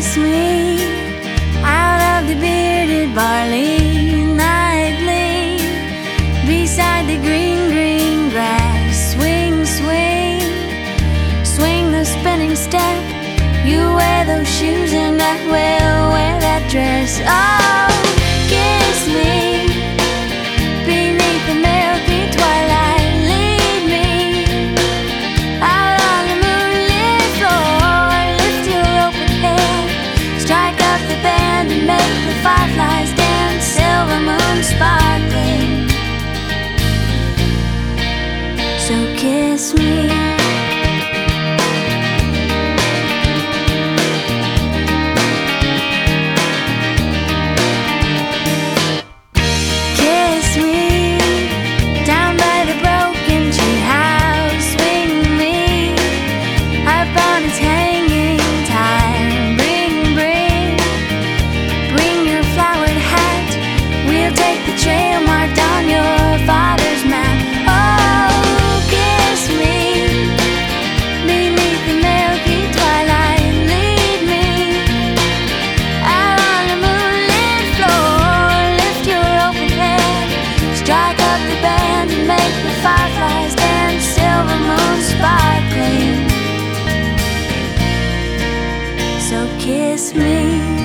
kiss me out of the bearded barley nightly, beside the green, green grass. Swing, swing, swing the spinning step. You wear those shoes and I will wear that dress. Oh, kiss me beneath the milky twilight. Lead me out on the moonlit floor. Lift your open head, strike up the band and make the fireflies dance. Silver moon sparkling, so kiss me. Trail marked on your father's map. Oh, kiss me beneath the milky twilight. Lead me out on the moonlit floor. Lift your open head, strike up the band and make the fireflies dance. Silver moon sparkling, so kiss me.